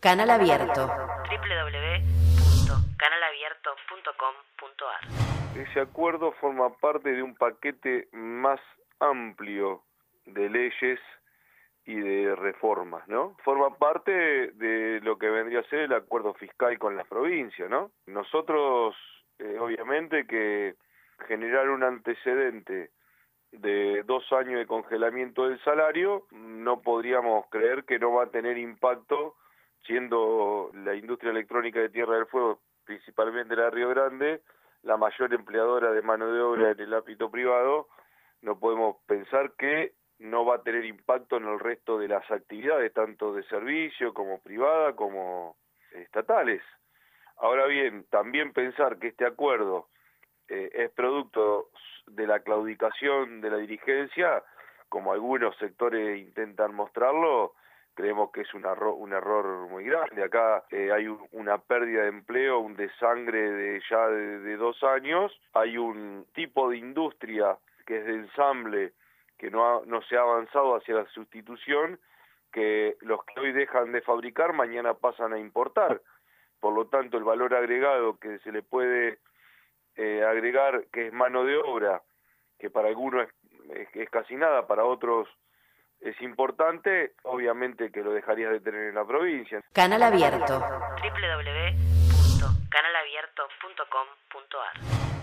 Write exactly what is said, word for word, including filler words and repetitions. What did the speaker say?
Canal Abierto. doble u doble u doble u punto canal abierto punto com punto a r. Ese acuerdo forma parte de un paquete más amplio de leyes y de reformas, ¿no? Forma parte de lo que vendría a ser el acuerdo fiscal con las provincias, ¿no? Nosotros, eh, obviamente que generar un antecedente de dos años de congelamiento del salario, no podríamos creer que no va a tener impacto, siendo la industria electrónica de Tierra del Fuego, principalmente la de Río Grande, la mayor empleadora de mano de obra en el ámbito privado. No podemos pensar que no va a tener impacto en el resto de las actividades, tanto de servicio como privada como estatales. Ahora bien, también pensar que este acuerdo eh, es producto de la claudicación de la dirigencia, como algunos sectores intentan mostrarlo, creemos que es un error, un error muy grande. Acá eh, hay un, una pérdida de empleo, un desangre de ya de, de dos años, hay un tipo de industria que es de ensamble, que no, ha, no se ha avanzado hacia la sustitución, que los que hoy dejan de fabricar mañana pasan a importar. Por lo tanto, el valor agregado que se le puede eh, agregar, que es mano de obra, que para algunos es, es, es casi nada, para otros es importante, obviamente que lo dejarías de tener en la provincia. Canal Abierto. doble u doble u doble u punto canal abierto punto com punto a r.